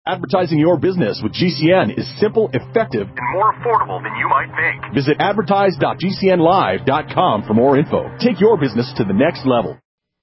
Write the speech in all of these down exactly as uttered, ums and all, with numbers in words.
Advertising your business with G C N is simple, effective, and more affordable than you might think. Visit advertise dot g c n live dot com for more info. Take your business to the next level.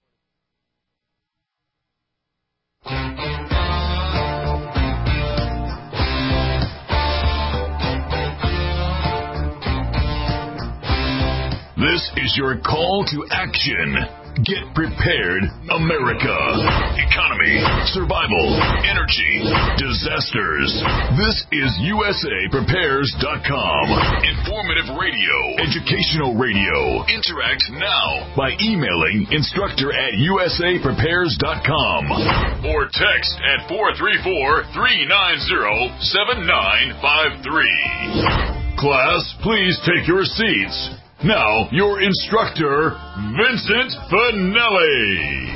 This is your call to action. Get prepared, America. Economy, survival, energy, disasters. This is U S A Prepares dot com. Informative radio, educational radio. Interact now by emailing instructor at U S A Prepares dot com or text at four three four, three nine zero, seven nine five three. Class, please take your seats. Now, your instructor, Vincent Finelli.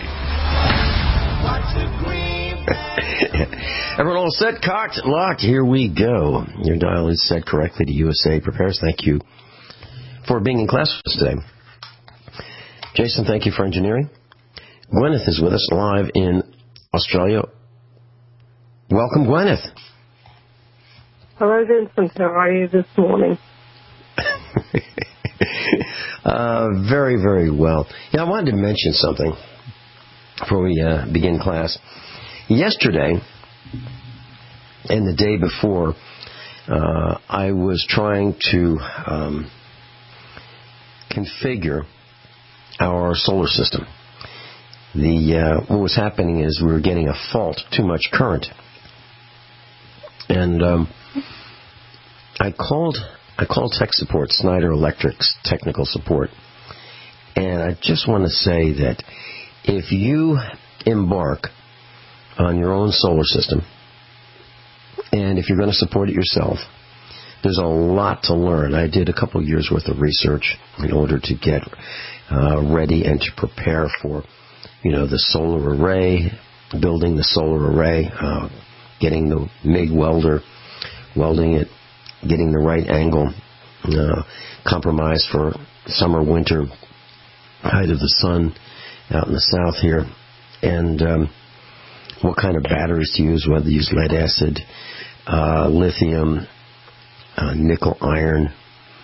Everyone all set, cocked, locked, here we go. Your dial is set correctly to U S A Prepares. Thank you for being in class with us today. Jason, thank you for engineering. Gwyneth is with us live in Australia. Welcome, Gwyneth. Hello, Vincent. How are you this morning? Uh, very, very well. Yeah, I wanted to mention something before we uh, begin class. Yesterday and the day before, uh, I was trying to um, configure our solar system. The uh, what was happening is we were getting a fault, too much current, and um, I called. I called tech support, Snyder Electric's technical support, and I just want to say that if you embark on your own solar system, and if you're going to support it yourself, there's a lot to learn. I did a couple of years' worth of research in order to get uh, ready and to prepare for, you know, the solar array, building the solar array, uh, getting the MIG welder, welding it, getting the right angle, uh, compromise for summer, winter, height of the sun out in the south here, and um, what kind of batteries to use, whether to use lead acid, uh, lithium, uh, nickel iron,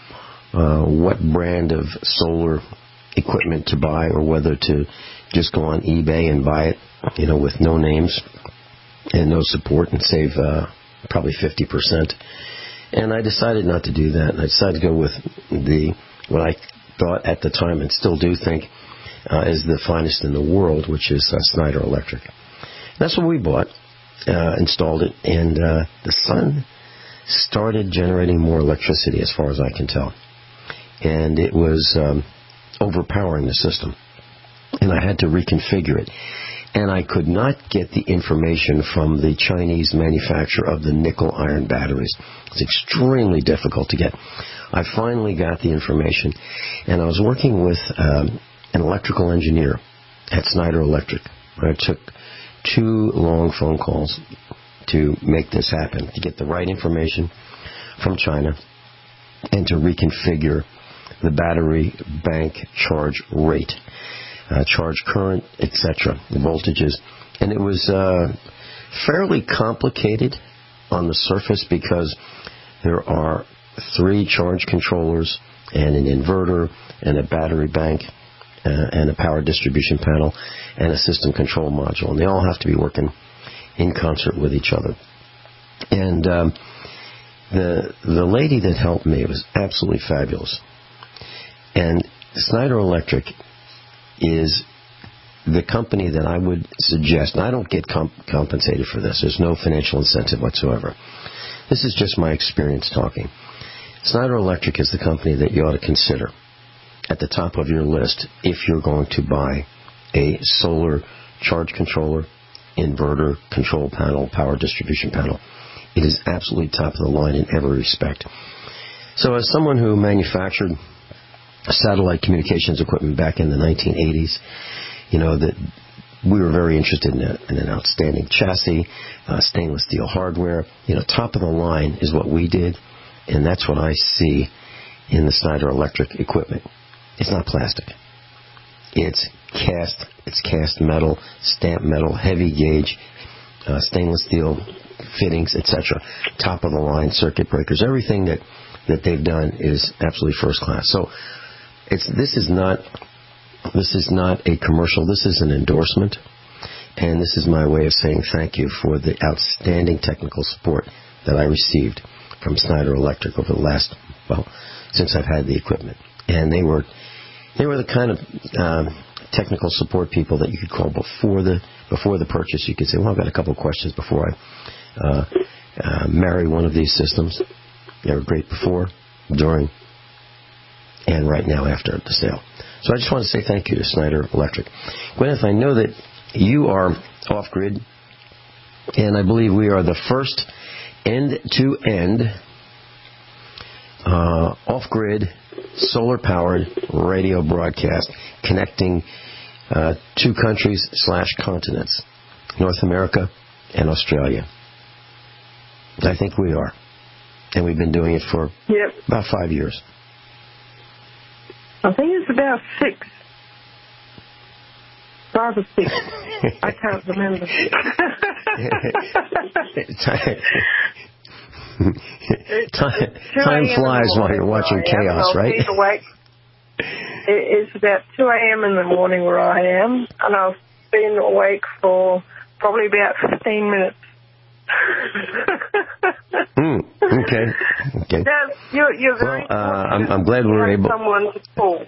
uh, what brand of solar equipment to buy, or whether to just go on eBay and buy it, you know, with no names and no support and save uh, probably fifty percent. And I decided not to do that. I decided to go with the what I thought at the time and still do think uh, is the finest in the world, which is uh, Snyder Electric. That's what we bought, uh, installed it, and uh, the sun started generating more electricity as far as I can tell. And it was um, overpowering the system. And I had to reconfigure it. And I could not get the information from the Chinese manufacturer of the nickel iron batteries. It's extremely difficult to get. I finally got the information, and I was working with um, an electrical engineer at Snyder Electric. I took two long phone calls to make this happen, to get the right information from China and to reconfigure the battery bank charge rate. Uh, charge current, et cetera, the voltages. And it was uh, fairly complicated on the surface because there are three charge controllers and an inverter and a battery bank uh, and a power distribution panel and a system control module. And they all have to be working in concert with each other. And um, the the lady that helped me was absolutely fabulous. And Snyder Electric is the company that I would suggest, and I don't get comp- compensated for this. There's no financial incentive whatsoever. This is just my experience talking. Snyder Electric is the company that you ought to consider at the top of your list if you're going to buy a solar charge controller, inverter, control panel, power distribution panel. It is absolutely top of the line in every respect. So as someone who manufactured satellite communications equipment back in the nineteen eighties, you know, that we were very interested in, a, in an outstanding chassis, uh, stainless steel hardware. You know, top of the line is what we did, and that's what I see in the Snyder Electric equipment. It's not plastic. It's cast, it's cast metal, stamped metal, heavy gauge. uh, stainless steel fittings, et cetera. Top of the line circuit breakers. Everything that, that they've done is absolutely first class. So it's this is not this is not a commercial. This is an endorsement, and this is my way of saying thank you for the outstanding technical support that I received from Schneider Electric over the last well since I've had the equipment. And they were they were the kind of um, technical support people that you could call before the before the purchase. You could say, well, I've got a couple of questions before I uh, uh, marry one of these systems. They were great before, during, and right now after the sale. So I just want to say thank you to Schneider Electric. Gwyneth, I know that you are off-grid, and I believe we are the first end-to-end uh, off-grid, solar-powered radio broadcast connecting uh, two countries slash continents, North America and Australia. I think we are. And we've been doing it for yep. about five years. I think it's about six. Five or six. I can't remember. time time flies while you're watching chaos, right? Awake. It's about two a.m. in the morning where I am, and I've been awake for probably about fifteen minutes. mm, okay. Okay. Now, you're, you're very well, uh, I'm, I'm glad we were able. Someone to call.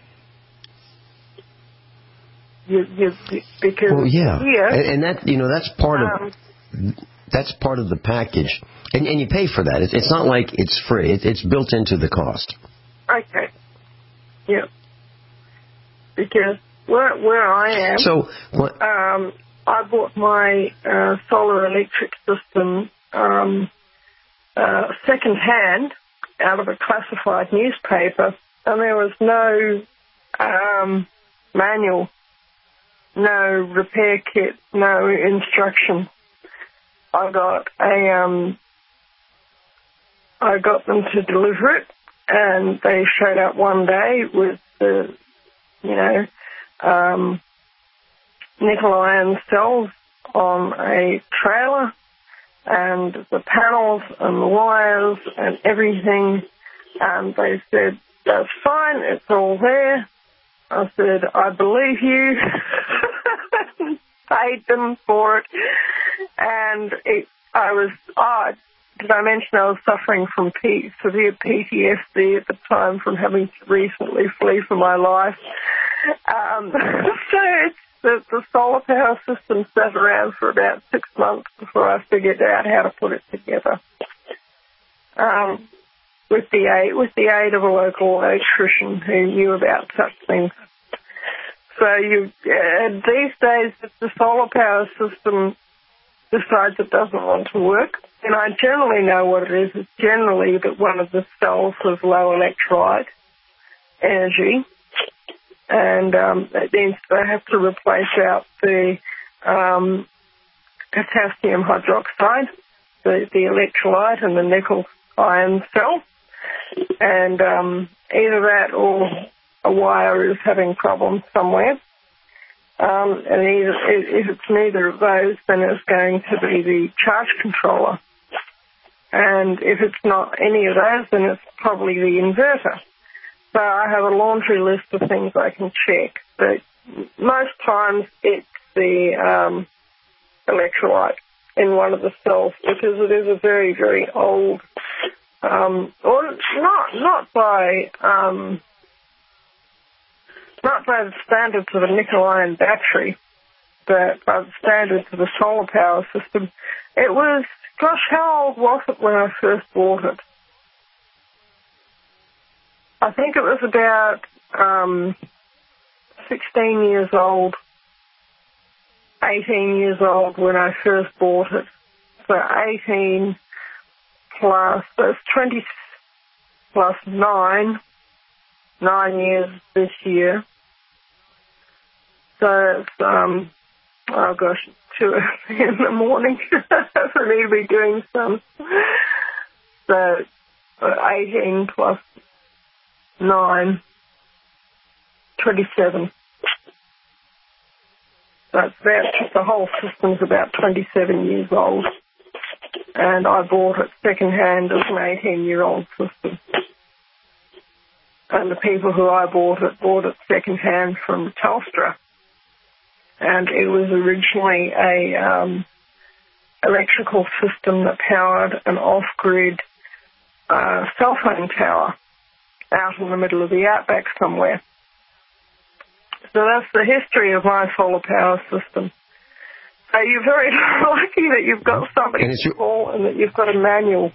You, you, because well, yeah, here, and, and that you know that's part um, of that's part of the package, and, and you pay for that. It's, it's not like it's free. It, it's built into the cost. Okay. Yeah. Because where where I am, so what? Um, I bought my uh, solar electric system um, uh, second-hand out of a classified newspaper, and there was no um, manual, no repair kit, no instruction. I got a, um, I got them to deliver it, and they showed up one day with the, you know, um, nickel iron cells on a trailer, and the panels and the wires and everything. And they said, that's fine, it's all there. I said, I believe you. Paid them for it. And it, I was, oh, did I mention I was suffering from P, severe P T S D at the time from having to recently flee for my life. Um, so it's, The, the solar power system sat around for about six months before I figured out how to put it together. Um, with the aid, with the aid of a local electrician who knew about such things. So you, uh, these days, if the solar power system decides it doesn't want to work, and I generally know what it is. It's generally that one of the cells has low electrolyte energy. And um, that means they have to replace out the um, potassium hydroxide, the, the electrolyte, and the nickel iron cell. And um, either that or a wire is having problems somewhere. Um, and either, if it's neither of those, then it's going to be the charge controller. And if it's not any of those, then it's probably the inverter. So I have a laundry list of things I can check, but most times it's the um, electrolyte in one of the cells because it is a very, very old, um, or not not by um, not by the standards of a nickel-iron battery, but by the standards of a solar power system. It was, gosh, how old was it when I first bought it? I think it was about um, sixteen years old, eighteen years old when I first bought it. So eighteen plus, that's twenty plus nine, nine years this year. So it's, um, oh gosh, it's two early in the morning for me to be doing some. So eighteen plus nine, twenty-seven. That's about, the whole system's about twenty-seven years old. And I bought it second-hand as an eighteen-year-old system. And the people who I bought it, bought it second-hand from Telstra. And it was originally a um, electrical system that powered an off-grid uh, cell phone tower out in the middle of the outback somewhere. So that's the history of my solar power system. So you're very lucky that you've got somebody to your... call and that you've got a manual.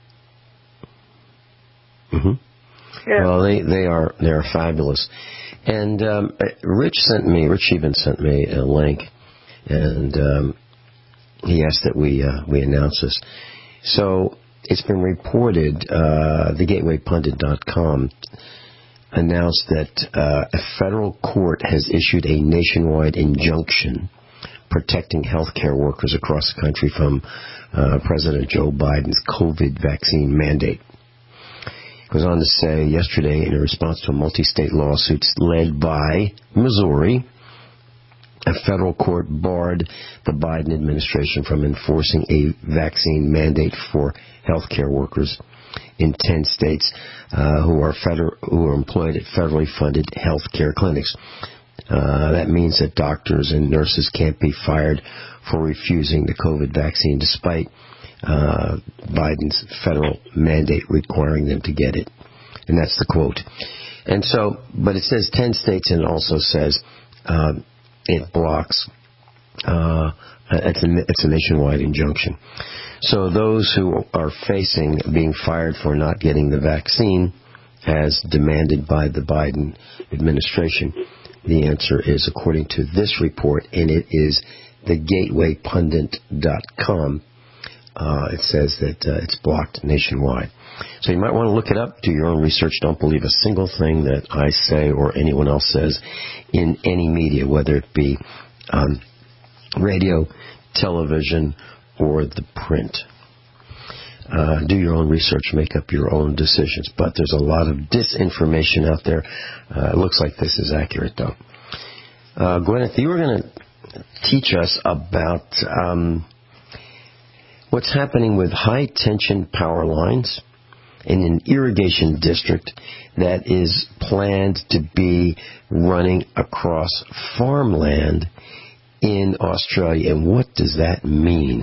Mm-hmm. Yeah. Well, they, they are they are fabulous. And um, Rich sent me, Rich Eben sent me a link, and um, he asked that we uh, we announce this. So it's been reported, uh, the gateway pundit dot com announced that uh, a federal court has issued a nationwide injunction protecting healthcare workers across the country from uh, President Joe Biden's COVID vaccine mandate. It goes on to say yesterday, in a response to a multi-state lawsuit led by Missouri, a federal court barred the Biden administration from enforcing a vaccine mandate for healthcare workers in ten states uh, who are federal, who are employed at federally funded healthcare clinics. Uh, that means that doctors and nurses can't be fired for refusing the COVID vaccine, despite uh, Biden's federal mandate requiring them to get it. And that's the quote. And so, but it says ten states, and it also says uh, it blocks. Uh, it's, a, it's a nationwide injunction. So those who are facing being fired for not getting the vaccine, as demanded by the Biden administration, the answer is, according to this report, and it is the gateway pundit dot com, uh, it says that uh, it's blocked nationwide. So you might want to look it up, do your own research. Don't believe a single thing that I say or anyone else says in any media, whether it be um, radio, television, or the print. Uh, do your own research, make up your own decisions. But there's a lot of disinformation out there. Uh, it looks like this is accurate, though. Uh, Gwyneth, you were going to teach us about um, what's happening with high-tension power lines in an irrigation district that is planned to be running across farmland in Australia. And what does that mean?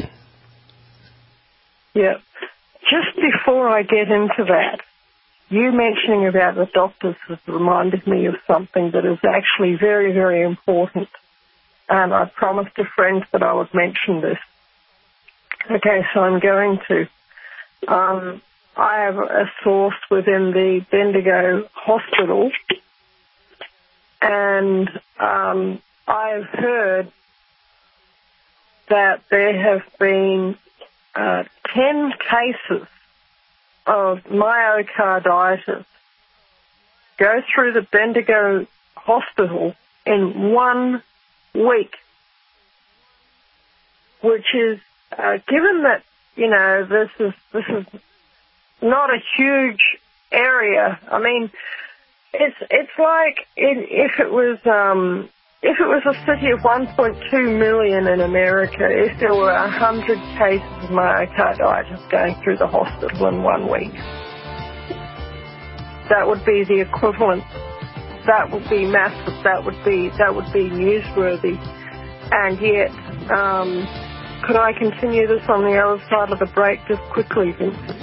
Yeah. Just before I get into that, you mentioning about the doctors has reminded me of something that is actually very, very important. And I promised a friend that I would mention this. Okay, so I'm going to. Um, I have a source within the Bendigo Hospital, and um, I've heard that there have been Uh, ten cases of myocarditis go through the Bendigo Hospital in one week, which is, uh, given that, you know, this is, this is not a huge area. I mean, it's, it's like it, if it was, um, If it was a city of one point two million in America, if there were one hundred cases of myocarditis going through the hospital in one week, that would be the equivalent. That would be massive. That would be that would be newsworthy. And yet, um, could I continue this on the other side of the break just quickly, Vincent?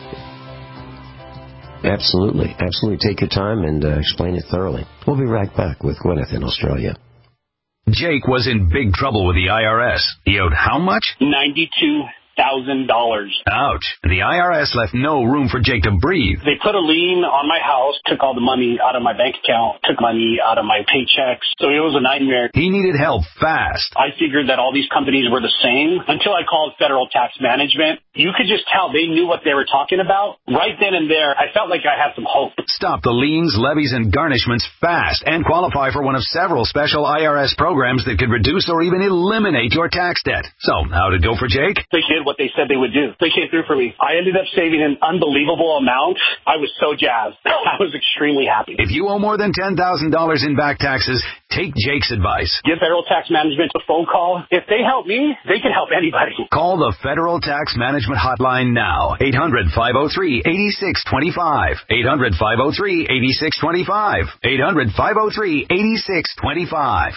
Absolutely. Absolutely. Take your time and uh, explain it thoroughly. We'll be right back with Gwyneth in Australia. Jake was in big trouble with the I R S. He owed how much? ninety-two thousand dollars. Ouch. The I R S left no room for Jake to breathe. They put a lien on my house, took all the money out of my bank account, took money out of my paychecks. So it was a nightmare. He needed help fast. I figured that all these companies were the same until I called Federal Tax Management. You could just tell they knew what they were talking about. Right then and there, I felt like I had some hope. Stop the liens, levies, and garnishments fast and qualify for one of several special I R S programs that could reduce or even eliminate your tax debt. So, how'd it go for Jake? The kid did what they said they would do. They came through for me. I ended up saving an unbelievable amount. I was so jazzed. I was extremely happy. If you owe more than ten thousand dollars in back taxes, take Jake's advice. Give Federal Tax Management a phone call. If they help me, they can help anybody. Call the Federal Tax Management Hotline now. eight hundred, five oh three, eight six two five. eight hundred, five oh three, eight six two five. eight hundred, five oh three, eight six two five.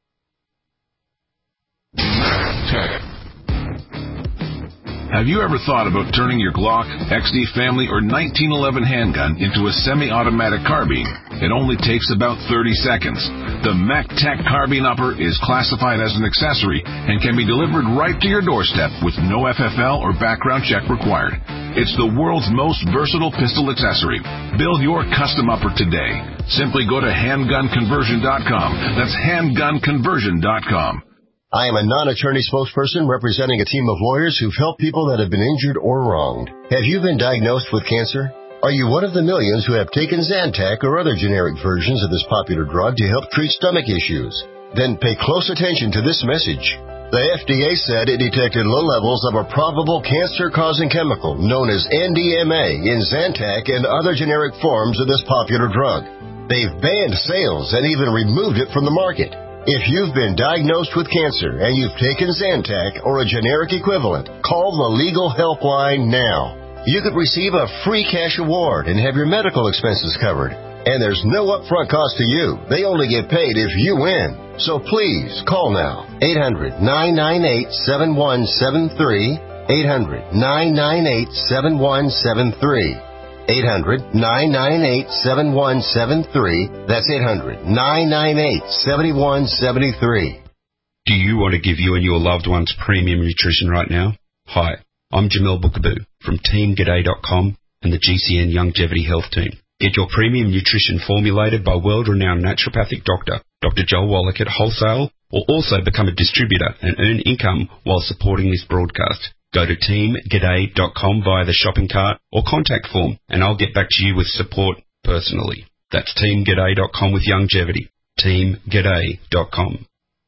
Have you ever thought about turning your Glock, X D Family, or nineteen eleven handgun into a semi-automatic carbine? It only takes about thirty seconds. The MacTac Carbine Upper is classified as an accessory and can be delivered right to your doorstep with no F F L or background check required. It's the world's most versatile pistol accessory. Build your custom upper today. Simply go to handgun conversion dot com. That's handgun conversion dot com. I am a non-attorney spokesperson representing a team of lawyers who've helped people that have been injured or wronged. Have you been diagnosed with cancer? Are you one of the millions who have taken Zantac or other generic versions of this popular drug to help treat stomach issues? Then pay close attention to this message. The F D A said it detected low levels of a probable cancer-causing chemical known as N D M A in Zantac and other generic forms of this popular drug. They've banned sales and even removed it from the market. If you've been diagnosed with cancer and you've taken Zantac or a generic equivalent, call the legal helpline now. You could receive a free cash award and have your medical expenses covered. And there's no upfront cost to you. They only get paid if you win. So please, call now. eight hundred, nine nine eight, seven one seven three. eight hundred, nine nine eight, seven one seven three. eight hundred, nine nine eight, seven one seven three. That's eight hundred, nine nine eight, seven one seven three. Do you want to give you and your loved ones premium nutrition right now? Hi, I'm Jamel Bookaboo from Team G'day dot com and the G C N Longevity Health Team. Get your premium nutrition formulated by world-renowned naturopathic doctor, Doctor Joel Wallach at wholesale, or also become a distributor and earn income while supporting this broadcast. Go to Team G'day dot com via the shopping cart or contact form, and I'll get back to you with support personally. That's Team G'day dot com with longevity. Team G'day dot com.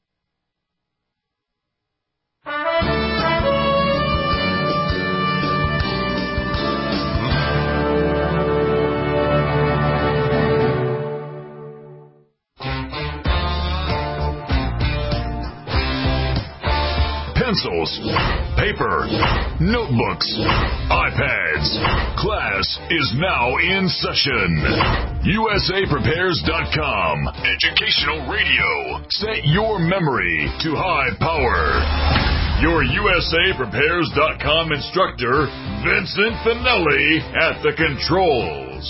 Pencils, paper, notebooks, iPads. Class is now in session. U S A Prepares dot com. Educational radio. Set your memory to high power. Your U S A Prepares dot com instructor, Vincent Finelli, at the controls.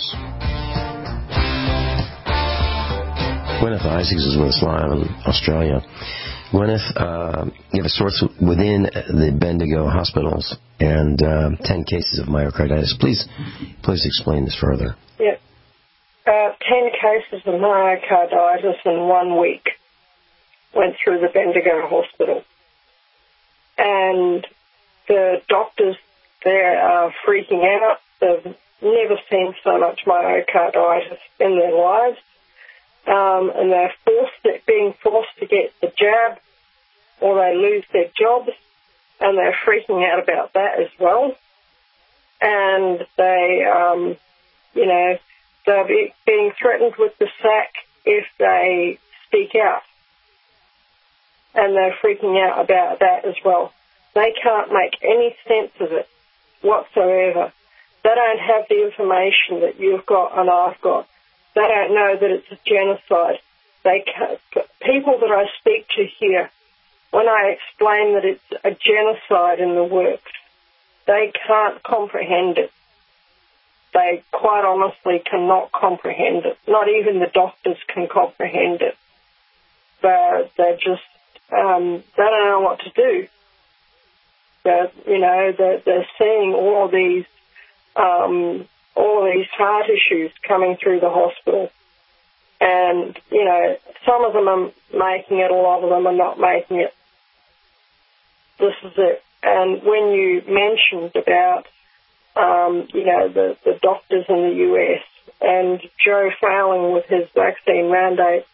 Gwyneth Isaacs is with us live in Australia. Gwyneth, uh, you have a source within the Bendigo hospitals and uh, ten cases of myocarditis. Please, please explain this further. Yeah, uh, ten cases of myocarditis in one week went through the Bendigo hospital, and the doctors there are freaking out. They've never seen so much myocarditis in their lives. Um, and they're forced, being forced to get the jab, or they lose their jobs, and they're freaking out about that as well. And they, um, you know, they're be, being threatened with the sack if they speak out. And they're freaking out about that as well. They can't make any sense of it whatsoever. They don't have the information that you've got and I've got. They don't know that it's a genocide. They can't, people that I speak to here, when I explain that it's a genocide in the works, they can't comprehend it. They quite honestly cannot comprehend it. Not even the doctors can comprehend it. They're, they're just, um, they don't know what to do. They're, you know, they're, they're seeing all these um all these heart issues coming through the hospital. And, you know, some of them are making it, a lot of them are not making it. This is it. And when you mentioned about, um, you know, the, the doctors in the U S and Joe failing with his vaccine mandates,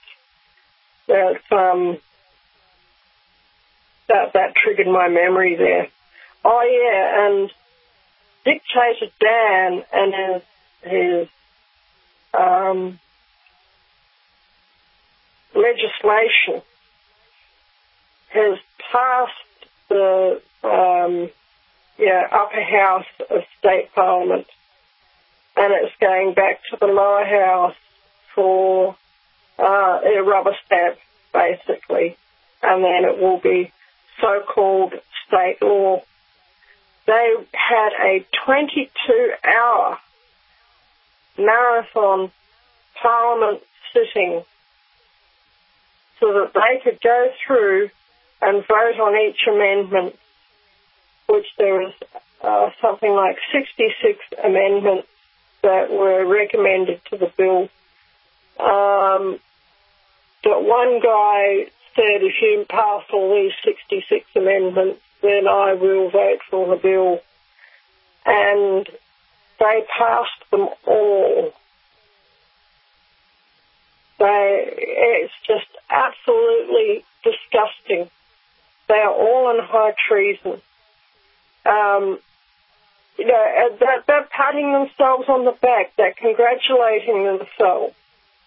that, um, that, that triggered my memory there. Oh, yeah, and Dictator Dan and his, his um, legislation has passed the um, yeah, upper house of state parliament, and it's going back to the lower house for uh, a rubber stamp, basically, and then it will be so-called state law. They had a twenty-two hour marathon parliament sitting so that they could go through and vote on each amendment, which there was uh, something like sixty-six amendments that were recommended to the bill. Um, but one guy said, if you pass all these sixty-six amendments, then I will vote for the bill. And they passed them all. They, it's just absolutely disgusting. They are all in high treason. Um, you know, they're, they're patting themselves on the back. They're congratulating themselves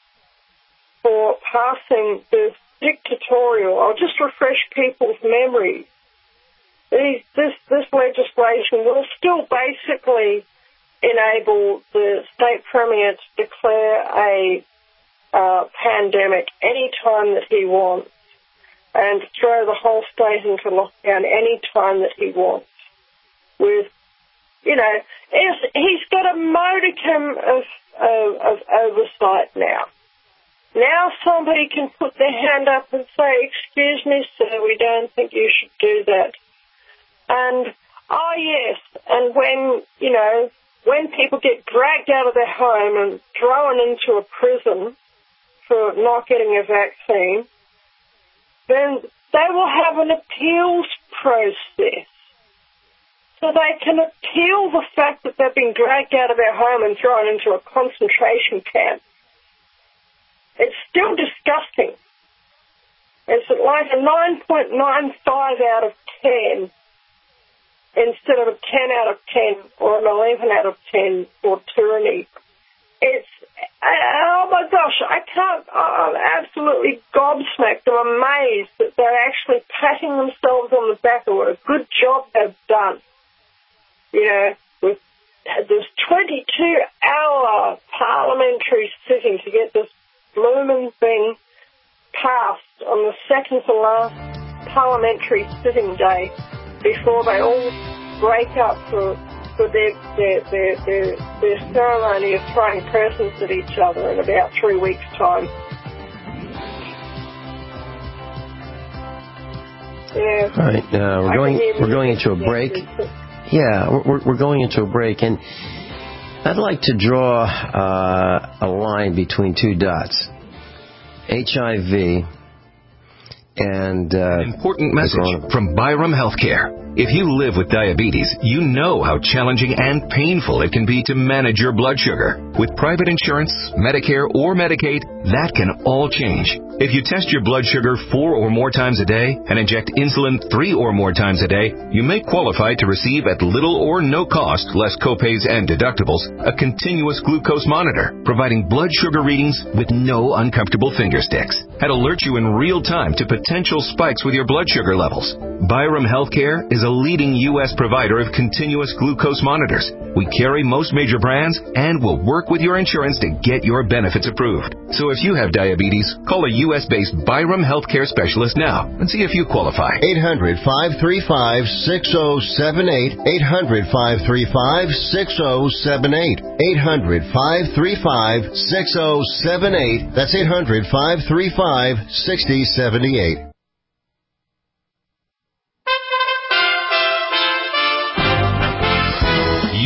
for passing this dictatorial. I'll just refresh people's memories. These, this, this legislation will still basically enable the state premier to declare a uh, pandemic any time that he wants and throw the whole state into lockdown any time that he wants. With, you know, he's got a modicum of, of, of oversight now. Now somebody can put their hand up and say, excuse me, sir, we don't think you should do that. And, oh, yes, and when, you know, when people get dragged out of their home and thrown into a prison for not getting a vaccine, then they will have an appeals process. So they can appeal the fact that they've been dragged out of their home and thrown into a concentration camp. It's still disgusting. It's like a nine point nine five out of ten instead of a ten out of ten or an eleven out of ten for tyranny. It's, oh my gosh, I can't, I'm absolutely gobsmacked. I'm amazed that they're actually patting themselves on the back of what a good job they've done. You know, with this twenty-two hour parliamentary sitting to get this blooming thing passed on the second to last parliamentary sitting day before they all break up for, for their, their, their, their, their ceremony of throwing presents at each other in about three weeks' time. Yeah. All right, uh, we're going we're going into a break. Yeah, we're we're going into a break, and I'd like to draw uh, a line between two dots: H I V and uh, an important message from Byram Healthcare. If you live with diabetes, you know how challenging and painful it can be to manage your blood sugar. With private insurance, Medicare, or Medicaid, that can all change. If you test your blood sugar four or more times a day and inject insulin three or more times a day, you may qualify to receive at little or no cost, less copays and deductibles, a continuous glucose monitor, providing blood sugar readings with no uncomfortable finger sticks. That alert you in real time to potential spikes with your blood sugar levels. Byram Healthcare is a leading U S provider of continuous glucose monitors. We carry most major brands and will work with your insurance to get your benefits approved. So if you have diabetes, call a U S-based Byram Healthcare specialist now and see if you qualify. eight hundred, five three five, six oh seven eight. eight hundred, five three five, six oh seven eight. eight hundred, five three five, six oh seven eight. That's eight hundred, five three five, six oh seven eight.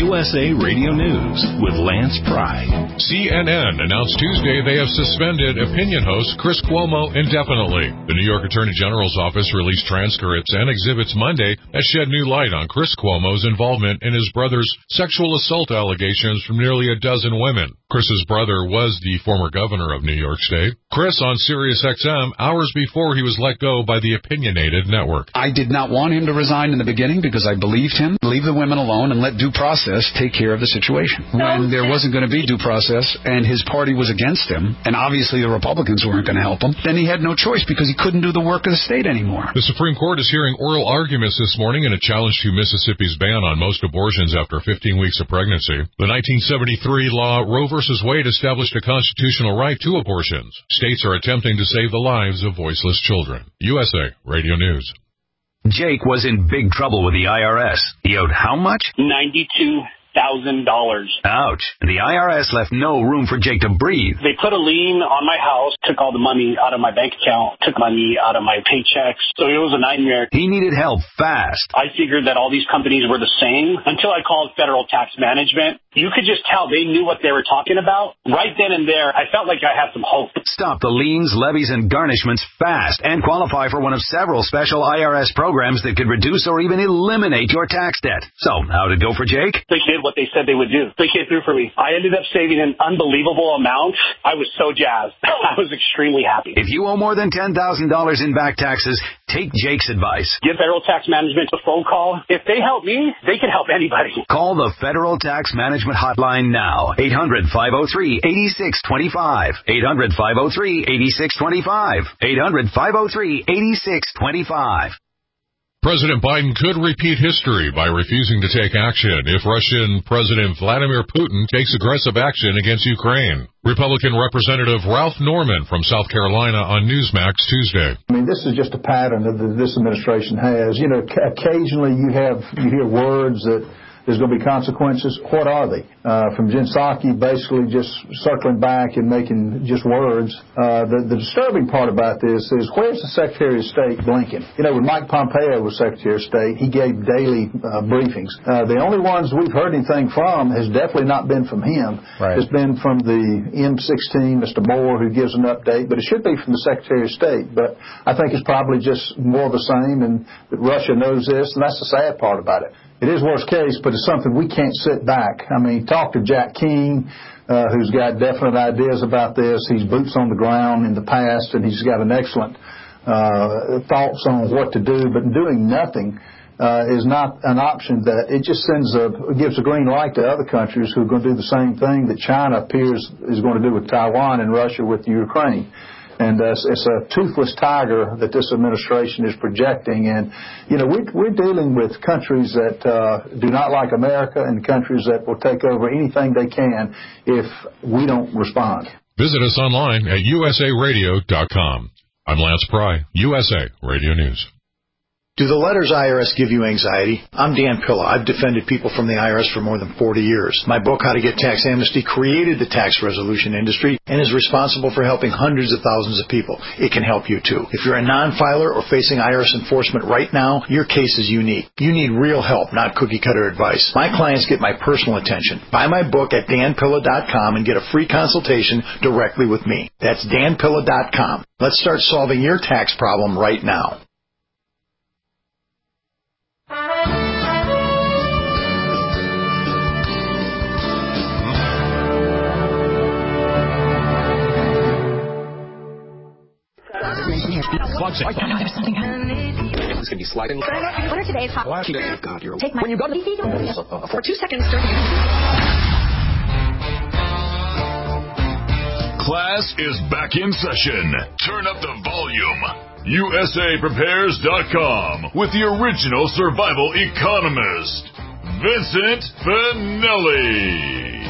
U S A Radio News with Lance Pry. C N N announced Tuesday they have suspended opinion host Chris Cuomo indefinitely. The New York Attorney General's office released transcripts and exhibits Monday that shed new light on Chris Cuomo's involvement in his brother's sexual assault allegations from nearly a dozen women. Chris's brother was the former governor of New York State. Chris on Sirius X M hours before he was let go by the opinionated network. I did not want him to resign in the beginning because I believed him. Leave the women alone and let due process take care of the situation. When there wasn't going to be due process and his party was against him, and obviously the Republicans weren't going to help him, then he had no choice because he couldn't do the work of the state anymore. The Supreme Court is hearing oral arguments this morning in a challenge to Mississippi's ban on most abortions after fifteen weeks of pregnancy. The nineteen seventy-three law Roe v. Wade established a constitutional right to abortions. States are attempting to save the lives of voiceless children. U S A Radio News. Jake was in big trouble with the I R S. He owed how much? ninety-two thousand dollars. Ouch. The I R S left no room for Jake to breathe. They put a lien on my house, took all the money out of my bank account, took money out of my paychecks. So it was a nightmare. He needed help fast. I figured that all these companies were the same until I called Federal Tax Management. You could just tell they knew what they were talking about. Right then and there, I felt like I had some hope. Stop the liens, levies, and garnishments fast and qualify for one of several special I R S programs that could reduce or even eliminate your tax debt. So, how'd it go for Jake? They did what they said they would do. They came through for me. I ended up saving an unbelievable amount. I was so jazzed. I was extremely happy. If you owe more than ten thousand dollars in back taxes, take Jake's advice. Give Federal Tax Management a phone call. If they help me, they can help anybody. Call the Federal Tax Management Hotline now. eight hundred, five oh three, eight six two five. eight hundred, five oh three, eight six two five. eight hundred, five oh three, eight six two five. President Biden could repeat history by refusing to take action if Russian President Vladimir Putin takes aggressive action against Ukraine. Republican Representative Ralph Norman from South Carolina on Newsmax Tuesday. I mean, this is just a pattern that this administration has. You know, occasionally you have you hear words that there's going to be consequences. What are they? Uh, from Jen Psaki basically just circling back and making just words. Uh, the, the disturbing part about this is, where's the Secretary of State Blinken? You know, when Mike Pompeo was Secretary of State, he gave daily uh, briefings. Uh, the only ones we've heard anything from has definitely not been from him. Right. It's been from the M sixteen, Mister Moore, who gives an update, but it should be from the Secretary of State. But I think it's probably just more of the same, and that Russia knows this, and that's the sad part about it. It is worst case, but it's something we can't sit back. I mean, talk to Jack King, uh, who's got definite ideas about this. He's boots on the ground in the past, and he's got an excellent uh, thoughts on what to do. But doing nothing uh, is not an option. That it just sends a gives a green light to other countries who are going to do the same thing that China appears is going to do with Taiwan and Russia with Ukraine. And uh, it's a toothless tiger that this administration is projecting. And, you know, we, we're dealing with countries that uh, do not like America, and countries that will take over anything they can if we don't respond. Visit us online at U S A radio dot com. I'm Lance Pry, U S A Radio News. Do the letters I R S give you anxiety? I'm Dan Pilla. I've defended people from the I R S for more than forty years. My book, How to Get Tax Amnesty, created the tax resolution industry and is responsible for helping hundreds of thousands of people. It can help you, too. If you're a non-filer or facing I R S enforcement right now, your case is unique. You need real help, not cookie-cutter advice. My clients get my personal attention. Buy my book at dan pilla dot com and get a free consultation directly with me. That's dan pilla dot com. Let's start solving your tax problem right now. Watch it. Oh, no, there's something happening. This could be sliding. What are today's hot? Oh, God, you're... Take my... When you go to... For two seconds, start... Class is back in session. Turn up the volume. U S A prepares dot com with the original survival economist, Vincent Finelli.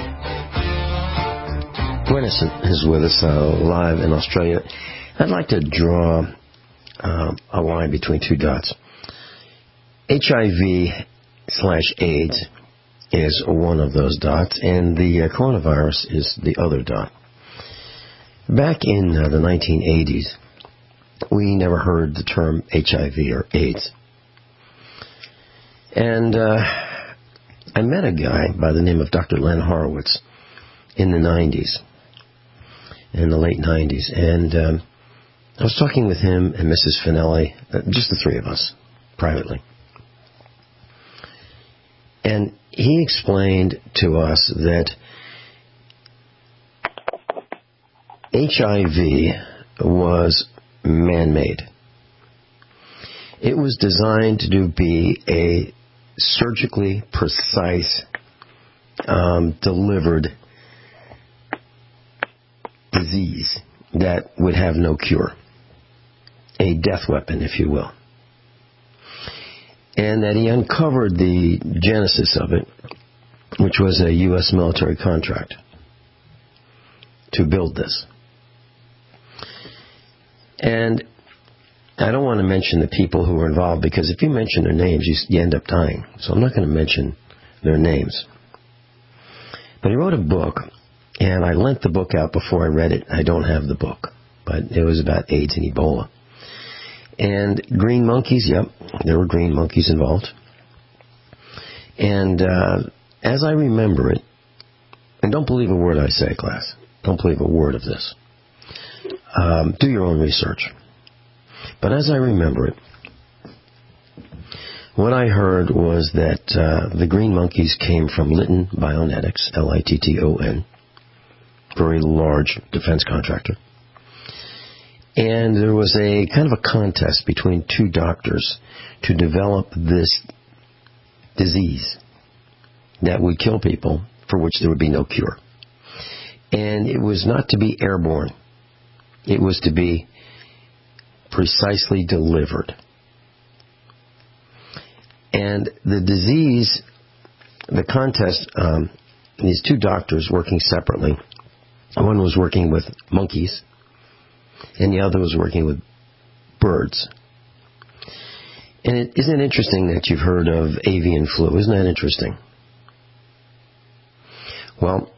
Vincent is with us uh, live in Australia. I'd like to draw uh, a line between two dots. H I V slash AIDS is one of those dots, and the uh, coronavirus is the other dot. Back in uh, the nineteen eighties, we never heard the term H I V or AIDS. And uh, I met a guy by the name of Doctor Len Horowitz in the nineties, in the late nineties, and um, I was talking with him and Missus Finelli, uh, just the three of us, privately. And he explained to us that H I V was man-made. It was designed to be a surgically precise, um, delivered disease that would have no cure. A death weapon, if you will. And that he uncovered the genesis of it, which was a U S military contract to build this. And I don't want to mention the people who were involved, because if you mention their names, you, you end up dying. So I'm not going to mention their names. But he wrote a book, and I lent the book out before I read it. I don't have the book, but it was about AIDS and Ebola. And green monkeys, yep, there were green monkeys involved. And uh, as I remember it, and don't believe a word I say, class. Don't believe a word of this. Um, do your own research. But as I remember it, what I heard was that uh, the green monkeys came from Litton Bionetics, L I T T O N, very large defense contractor. And there was a kind of a contest between two doctors to develop this disease that would kill people, for which there would be no cure. And it was not to be airborne. It was to be precisely delivered. And the disease, the contest, um, these two doctors working separately, one was working with monkeys, and the other was working with birds. And it, isn't it interesting that you've heard of avian flu? Isn't that interesting? Well,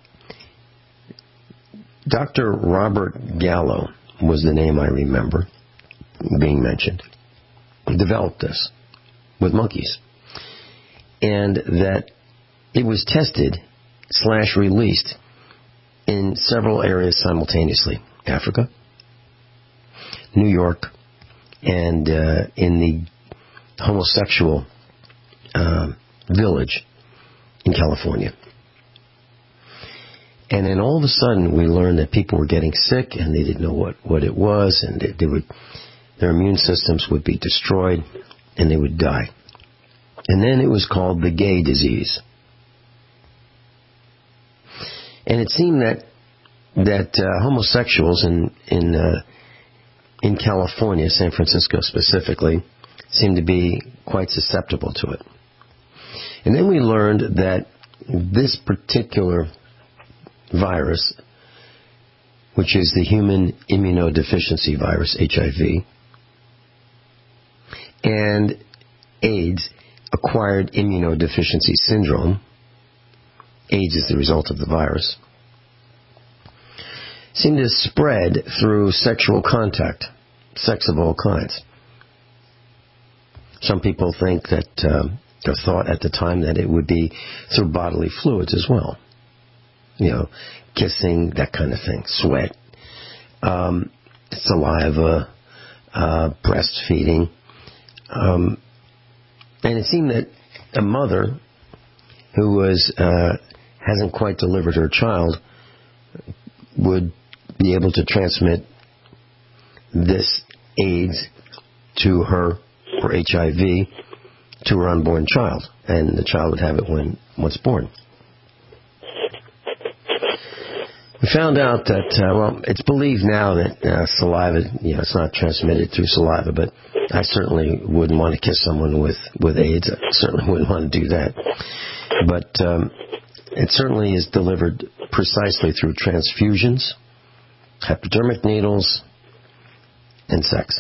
Doctor Robert Gallo was the name I remember being mentioned. He developed this with monkeys. And that it was tested slash released in several areas simultaneously. Africa, New York, and uh, in the homosexual uh, village in California. And then all of a sudden we learned that people were getting sick and they didn't know what, what it was, and they, they would, their immune systems would be destroyed and they would die. And then it was called the gay disease. And it seemed that that uh, homosexuals in in uh, in California, San Francisco specifically, seemed to be quite susceptible to it. And then we learned that this particular virus, which is the human immunodeficiency virus, H I V, and AIDS, acquired immunodeficiency syndrome, AIDS is the result of the virus, seem to spread through sexual contact, sex of all kinds. Some people think that, um, or thought at the time that it would be through bodily fluids as well. You know, kissing, that kind of thing, sweat, um, saliva, uh, breastfeeding. Um, and it seemed that a mother who was uh, hasn't quite delivered her child would be able to transmit this AIDS to her, or H I V, to her unborn child, and the child would have it when once born. We found out that, uh, well, it's believed now that uh, saliva, you know, it's not transmitted through saliva, but I certainly wouldn't want to kiss someone with, with AIDS. I certainly wouldn't want to do that. But um, it certainly is delivered precisely through transfusions, hypodermic needles, and sex.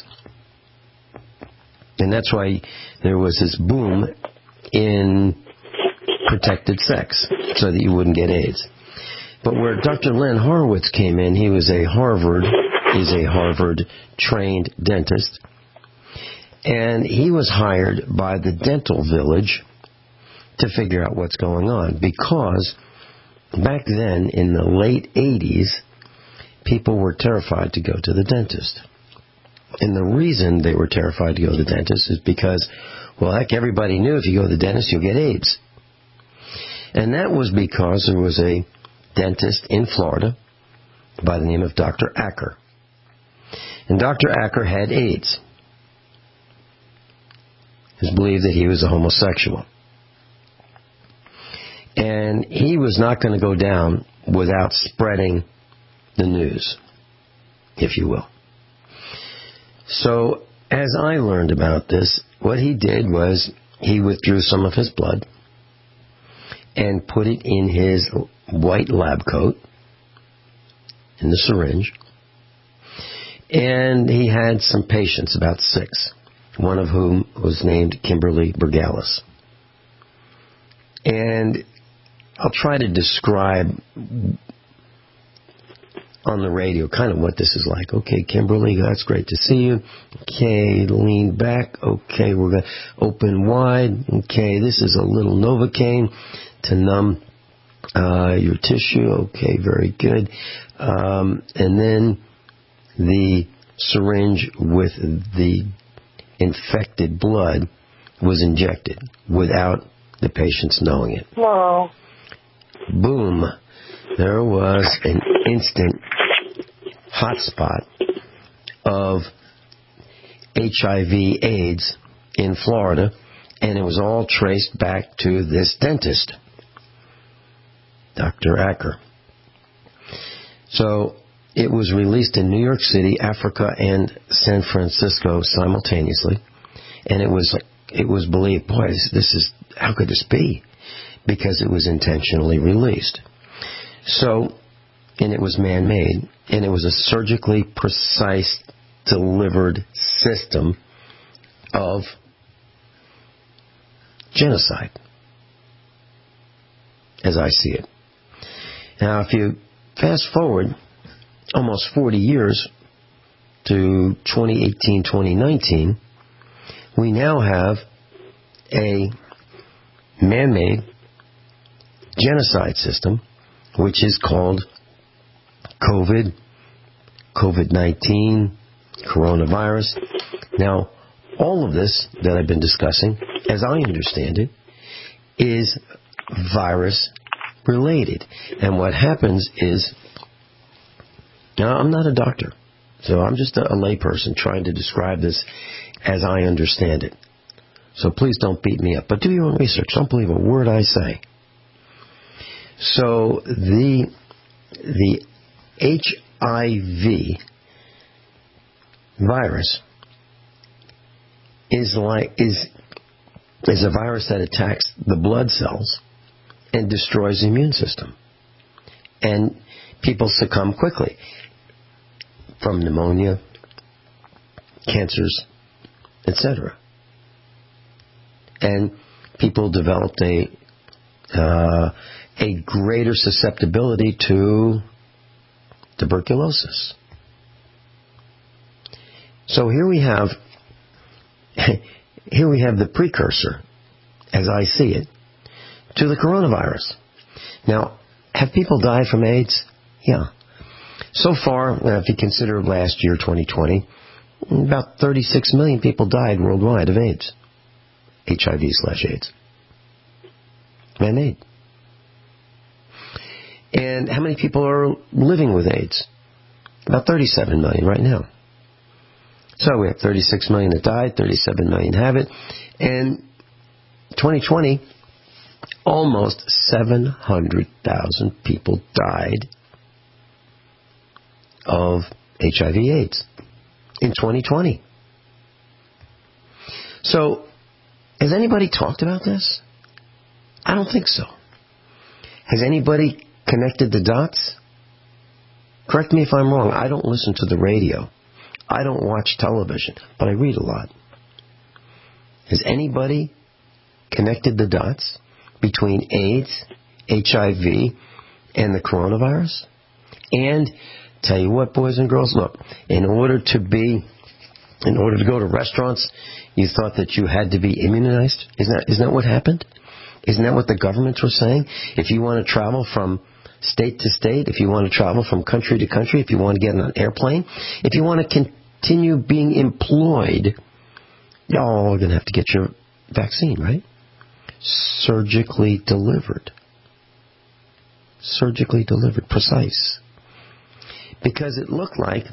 And that's why there was this boom in protected sex, so that you wouldn't get AIDS. But where Doctor Len Horowitz came in, he was a Harvard, is a Harvard-trained dentist, and he was hired by the dental village to figure out what's going on, because back then, in the late eighties, people were terrified to go to the dentist. And the reason they were terrified to go to the dentist is because, well, heck, everybody knew if you go to the dentist, you'll get AIDS. And that was because there was a dentist in Florida by the name of Doctor Acker. And Doctor Acker had AIDS. It was believed that he was a homosexual. And he was not going to go down without spreading the news, if you will. So, as I learned about this, what he did was he withdrew some of his blood and put it in his white lab coat, in the syringe, and he had some patients, about six, one of whom was named Kimberly Bergalis. And I'll try to describe on the radio kind of what this is like. Okay, Kimberly, that's great to see you. Okay, lean back. Okay, we're going to open wide. Okay, this is a little Novocaine to numb uh, your tissue. Okay, very good. Um, and then the syringe with the infected blood was injected without the patients knowing it. Wow. Boom. There was an instant hotspot of H I V AIDS in Florida, and it was all traced back to this dentist, Doctor Acker. So it was released in New York City, Africa, and San Francisco simultaneously, and it was it was believed, boy, this, this is, how could this be? Because it was intentionally released. So, and it was man-made, and it was a surgically precise, delivered system of genocide, as I see it. Now, if you fast forward almost forty years to twenty eighteen, twenty nineteen, we now have a man-made genocide system, which is called COVID, COVID nineteen, coronavirus. Now, all of this that I've been discussing, as I understand it, is virus-related. And what happens is, now I'm not a doctor, so I'm just a, a layperson trying to describe this as I understand it. So please don't beat me up, but do your own research. Don't believe a word I say. So the the H I V virus is like is is a virus that attacks the blood cells and destroys the immune system, and people succumb quickly from pneumonia, cancers, et cetera. And people developed a uh, a greater susceptibility to tuberculosis. So here we have here we have the precursor, as I see it, to the coronavirus. Now, have people died from AIDS? Yeah. So far, uh, if you consider last year, twenty twenty, about thirty-six million people died worldwide of AIDS. H I V slash AIDS. Man-made. And how many people are living with AIDS? About thirty-seven million right now. So we have thirty-six million that died, thirty-seven million have it, and twenty twenty, almost seven hundred thousand people died of H I V AIDS in twenty twenty. So, has anybody talked about this? I don't think so. Has anybody connected the dots? Correct me if I'm wrong. I don't listen to the radio. I don't watch television, but I read a lot. Has anybody connected the dots between AIDS, H I V, and the coronavirus? And tell you what, boys and girls, look, in order to be, in order to go to restaurants, you thought that you had to be immunized? Isn't that, isn't that what happened? Isn't that what the governments were saying? If you want to travel from state to state, if you want to travel from country to country, if you want to get on an airplane, if you want to continue being employed, y'all are going to have to get your vaccine, right? Surgically delivered. Surgically delivered. Precise. Because it looked like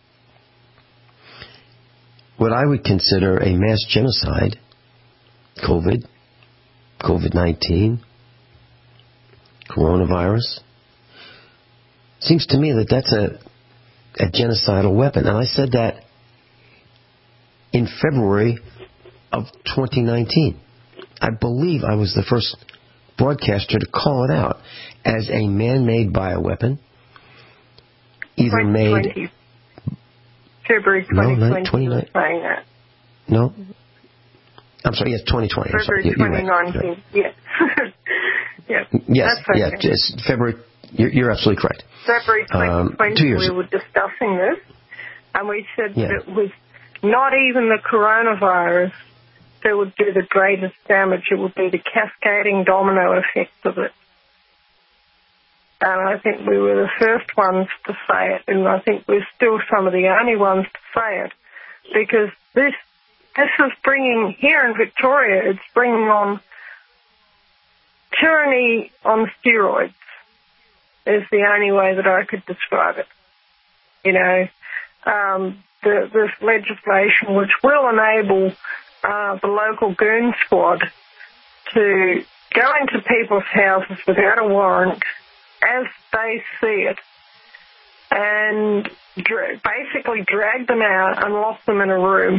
what I would consider a mass genocide, COVID, COVID nineteen, coronavirus. Seems to me that that's a, a genocidal weapon. And I said that in February of twenty nineteen. I believe I was the first broadcaster to call it out as a man-made bioweapon, either made... February twenty twenty. No, saying that. No? I'm sorry, yes, twenty twenty. February I'm sorry. twenty nineteen, right. yes. yes, yes, that's okay. yeah, just February, you're, you're absolutely correct. February twenty twenty, um, two years we were discussing this, and we said yeah. that it was not even the coronavirus that would do the greatest damage. It would be the cascading domino effect of it. And I think we were the first ones to say it, and I think we're still some of the only ones to say it, because this this is bringing, here in Victoria, it's bringing on tyranny on steroids, is the only way that I could describe it. You know, um, the, this legislation which will enable uh, the local goon squad to go into people's houses without a warrant, as they see it, and dra- basically drag them out and lock them in a room.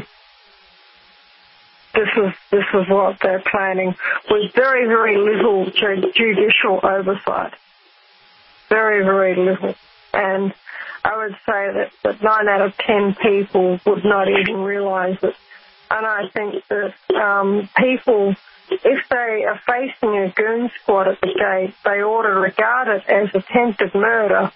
This is this is what they're planning, with very, very little judicial oversight. Very, very little. And I would say that, that nine out of ten people would not even realise it. And I think that um, people, if they are facing a goon squad at the gate, they ought to regard it as attempted murder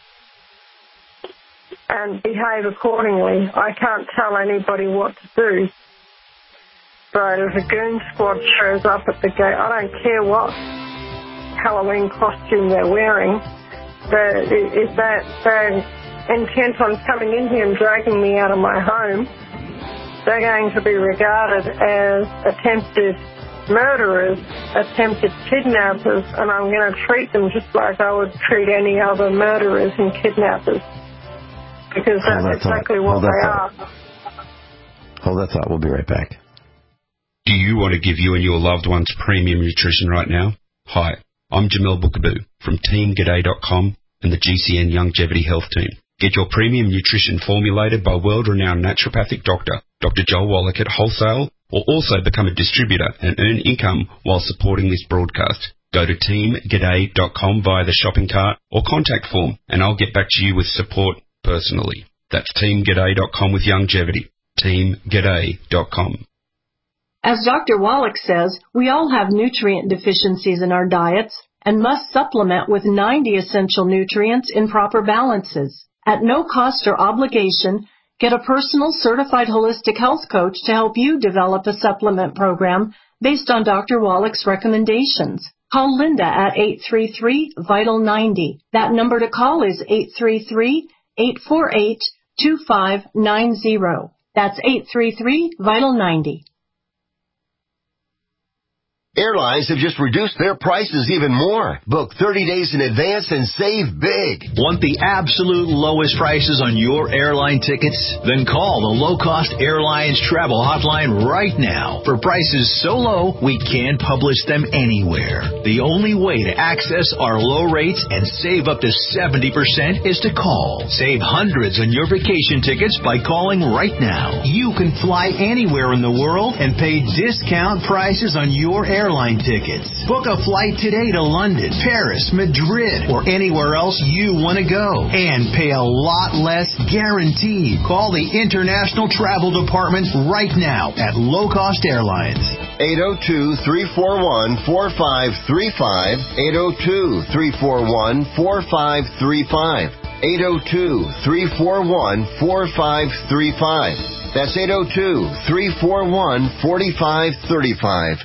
and behave accordingly. I can't tell anybody what to do. But if a goon squad shows up at the gate, I don't care what Halloween costume they're wearing, but if that, they're intent on coming in here and dragging me out of my home, they're going to be regarded as attempted murderers, attempted kidnappers, and I'm going to treat them just like I would treat any other murderers and kidnappers, because that's that exactly what they are. Hold that thought. We'll be right back. Do you want to give you and your loved ones premium nutrition right now? Hi, I'm Jamel Bookaboo from Team G'day dot com and the G C N Longevity Health Team. Get your premium nutrition formulated by world-renowned naturopathic doctor, Doctor Joel Wallach at wholesale, or also become a distributor and earn income while supporting this broadcast. Go to Team G'day dot com via the shopping cart or contact form, and I'll get back to you with support personally. That's Team G'day dot com with longevity. Team G'day dot com. As Doctor Wallach says, we all have nutrient deficiencies in our diets and must supplement with ninety essential nutrients in proper balances. At no cost or obligation, get a personal certified holistic health coach to help you develop a supplement program based on Doctor Wallach's recommendations. Call Linda at eight three three, vital ninety. That number to call is eight three three, eight four eight, two five nine zero. That's eight three three, vital ninety. Airlines have just reduced their prices even more. Book thirty days in advance and save big. Want the absolute lowest prices on your airline tickets? Then call the Low Cost Airlines Travel Hotline right now. For prices so low, we can't publish them anywhere. The only way to access our low rates and save up to seventy percent is to call. Save hundreds on your vacation tickets by calling right now. You can fly anywhere in the world and pay discount prices on your airline Airline tickets. Book a flight today to London, Paris, Madrid, or anywhere else you want to go, and pay a lot less guaranteed. Call the International Travel Department right now at Low Cost Airlines. eight oh two, three four one, four five three five, eight oh two, three four one, four five three five, eight oh two, three four one, four five three five. That's eight oh two, three four one, four five three five.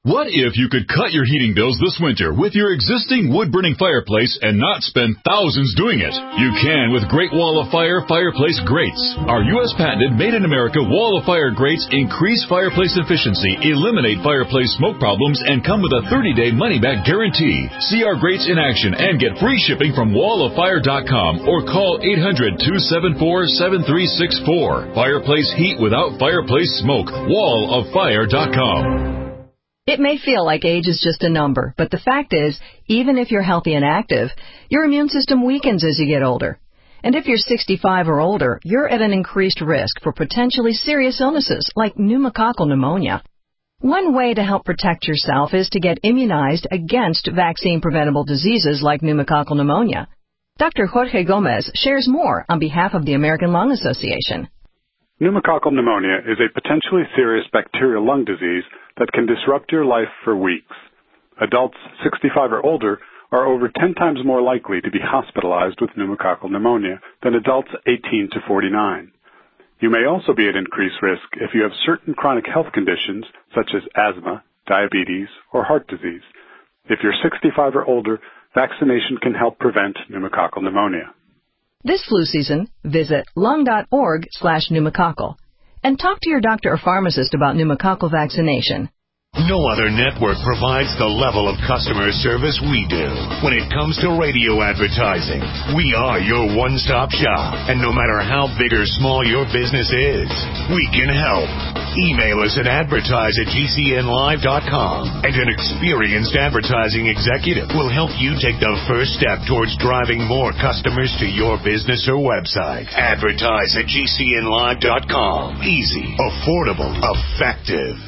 What if you could cut your heating bills this winter with your existing wood-burning fireplace and not spend thousands doing it? You can with Great Wall of Fire fireplace grates. Our U S patented made-in-America Wall of Fire grates increase fireplace efficiency, eliminate fireplace smoke problems, and come with a thirty-day money-back guarantee. See our grates in action and get free shipping from wall of fire dot com or call eight hundred, two seven four, seven three six four. Fireplace heat without fireplace smoke. wall of fire dot com. It may feel like age is just a number, but the fact is, even if you're healthy and active, your immune system weakens as you get older. And if you're sixty-five or older, you're at an increased risk for potentially serious illnesses like pneumococcal pneumonia. One way to help protect yourself is to get immunized against vaccine-preventable diseases like pneumococcal pneumonia. Doctor Jorge Gomez shares more on behalf of the American Lung Association. Pneumococcal pneumonia is a potentially serious bacterial lung disease that can disrupt your life for weeks. Adults sixty-five or older are over ten times more likely to be hospitalized with pneumococcal pneumonia than adults eighteen to forty-nine. You may also be at increased risk if you have certain chronic health conditions such as asthma, diabetes, or heart disease. If you're sixty-five or older, vaccination can help prevent pneumococcal pneumonia. This flu season, visit lung.org slash pneumococcal and talk to your doctor or pharmacist about pneumococcal vaccination. No other network provides the level of customer service we do. When it comes to radio advertising, we are your one-stop shop. And no matter how big or small your business is, we can help. Email us at advertise at G C N live dot com, and an experienced advertising executive will help you take the first step towards driving more customers to your business or website. Advertise at G C N live dot com. Easy, affordable, effective.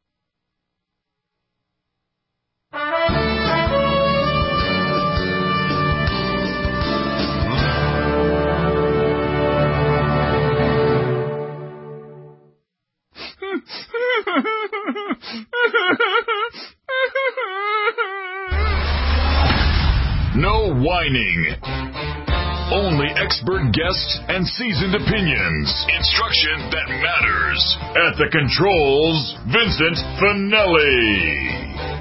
No whining. Only expert guests and seasoned opinions. Instruction that matters. At the controls, Vincent Finelli.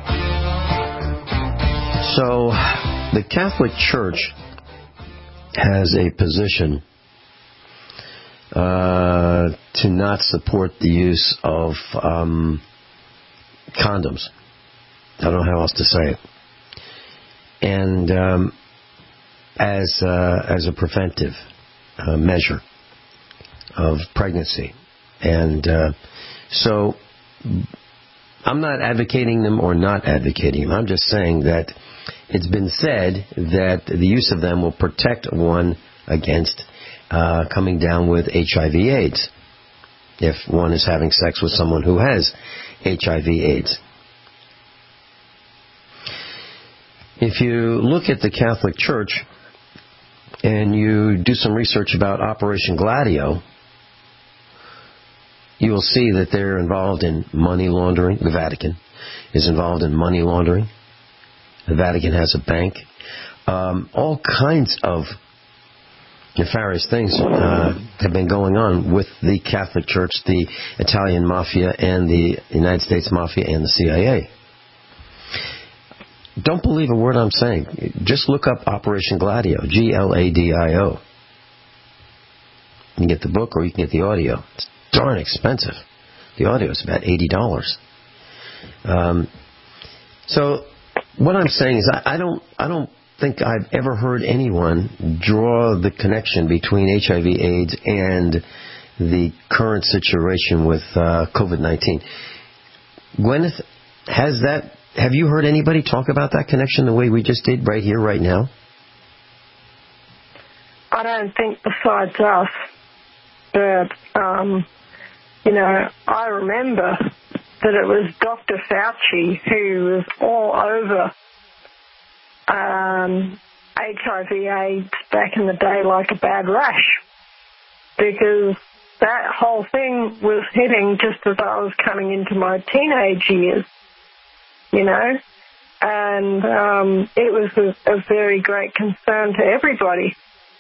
So, the Catholic Church has a position uh, to not support the use of um, condoms. I don't know how else to say it. And um, as uh, as a preventive uh, measure of pregnancy, and uh, so I'm not advocating them or not advocating them. I'm just saying that it's been said that the use of them will protect one against uh, coming down with H I V AIDS if one is having sex with someone who has H I V AIDS. If you look at the Catholic Church and you do some research about Operation Gladio, you will see that they're involved in money laundering. The Vatican is involved in money laundering. The Vatican has a bank. Um, all kinds of nefarious things uh, have been going on with the Catholic Church, the Italian Mafia, and the United States Mafia, and the C I A. Don't believe a word I'm saying. Just look up Operation Gladio, G L A D I O. You can get the book or you can get the audio. It's darn expensive. The audio is about eighty dollars. Um, so what I'm saying is I, I don't I don't think I've ever heard anyone draw the connection between H I V AIDS and the current situation with uh, COVID nineteen. Gwyneth, has that... Have you heard anybody talk about that connection the way we just did right here, right now? I don't think besides us. But, um, you know, I remember that it was Doctor Fauci who was all over um, H I V AIDS back in the day like a bad rash. Because that whole thing was hitting just as I was coming into my teenage years. You know, and um, it was a, a very great concern to everybody.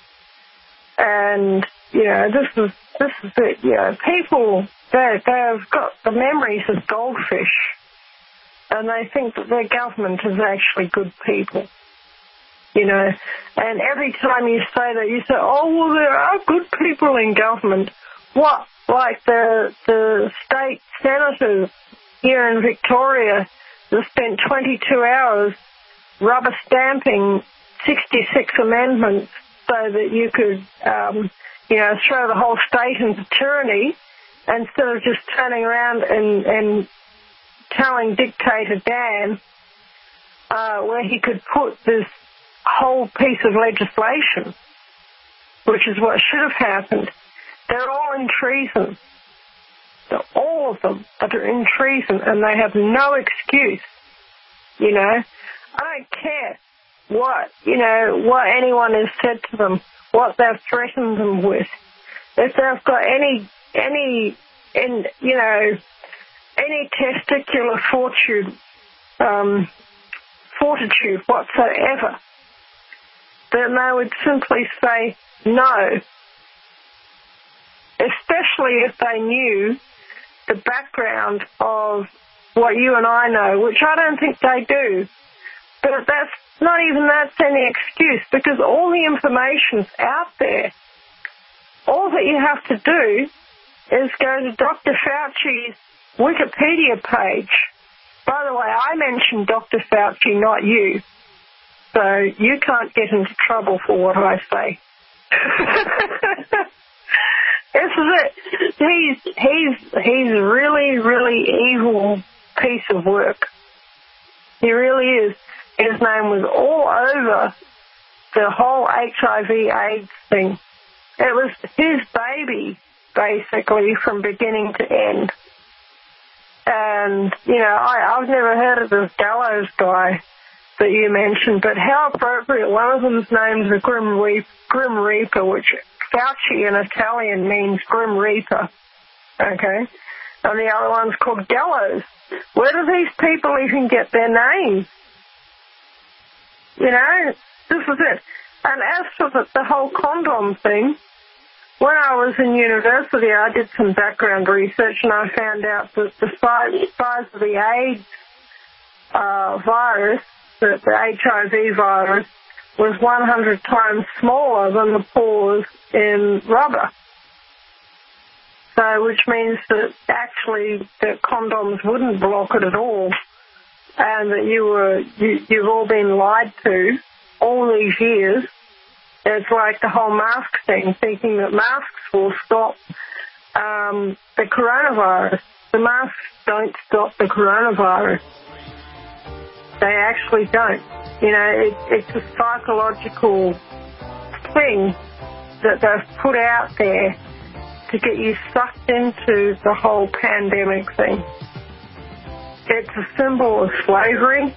And, you know, this is, this is it, you know, people, they, they've got the memories of goldfish. and they think that their government is actually good people. You know, and every time you say that, you say, oh, well, there are good people in government. What? Like the the state senators here in Victoria that spent twenty-two hours rubber stamping sixty-six amendments so that you could, um, you know, throw the whole state into tyranny instead of just turning around and, and telling Dictator Dan uh, where he could put this whole piece of legislation, which is what should have happened. They're all in treason. They're, all of them are in treason, and they have no excuse. You know, I don't care what, you know, what anyone has said to them, what they've threatened them with. If they've got any, any, in, you know, any testicular fortitude, um, fortitude whatsoever, then they would simply say no, especially if they knew the background of what you and I know, which I don't think they do. But that's not even that's any excuse, because all the information's out there. All that you have to do is go to Doctor Fauci's Wikipedia page. By the way, I mentioned Doctor Fauci, not you. So you can't get into trouble for what I say. This is it. He's, he's, he's really, really evil piece of work. He really is. His name was all over the whole H I V AIDS thing. It was his baby, basically, from beginning to end. And, you know, I, I've never heard of this Gallows guy that you mentioned, but how appropriate. One of them's named the Grim Reaper, Grim Reaper, which Fauci in Italian means Grim Reaper, okay? And the other one's called Gallows. Where do these people even get their names? You know, this is it. And as for the, the whole condom thing, when I was in university, I did some background research, and I found out that the size, size of the AIDS uh, virus, the, the H I V virus, was one hundred times smaller than the pores in rubber. So, which means that actually the condoms wouldn't block it at all, and that you were you, you've all been lied to all these years. It's like the whole mask thing, thinking that masks will stop um, the coronavirus. The masks don't stop the coronavirus. They actually don't. You know, it, it's a psychological thing that they've put out there to get you sucked into the whole pandemic thing. It's a symbol of slavery,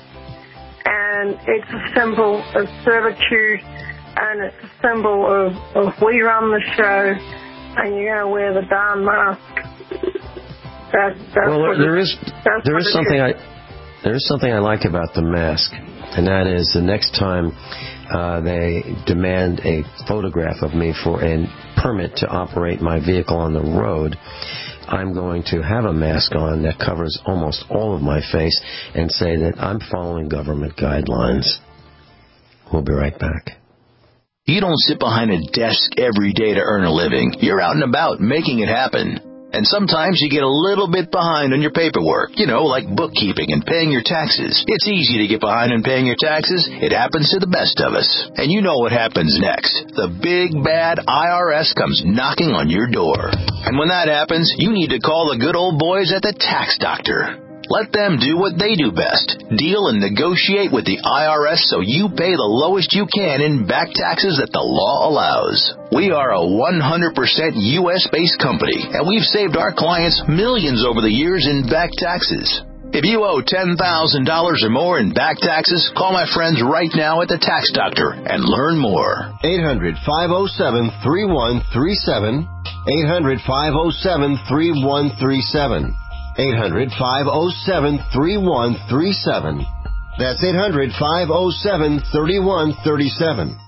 and it's a symbol of servitude, and it's a symbol of, of we run the show, and you're going to wear the darn mask. That's, that's well, there is that's there is something is. I there is something I like about the mask, and that is the next time uh, they demand a photograph of me for a permit to operate my vehicle on the road, I'm going to have a mask on that covers almost all of my face and say that I'm following government guidelines. We'll be right back. You don't sit behind a desk every day to earn a living. You're out and about making it happen. And sometimes you get a little bit behind on your paperwork, you know, like bookkeeping and paying your taxes. It's easy to get behind on paying your taxes. It happens to the best of us. And you know what happens next. The big, bad I R S comes knocking on your door. And when that happens, you need to call the good old boys at the Tax Doctor. Let them do what they do best. Deal and negotiate with the I R S so you pay the lowest you can in back taxes that the law allows. We are a one hundred percent U S-based company, and we've saved our clients millions over the years in back taxes. If you owe ten thousand dollars or more in back taxes, call my friends right now at the Tax Doctor and learn more. eight hundred, five oh seven, three one three seven. eight hundred, five oh seven, three one three seven. eight hundred, five oh seven, three one three seven. That's eight hundred, five oh seven, three one three seven.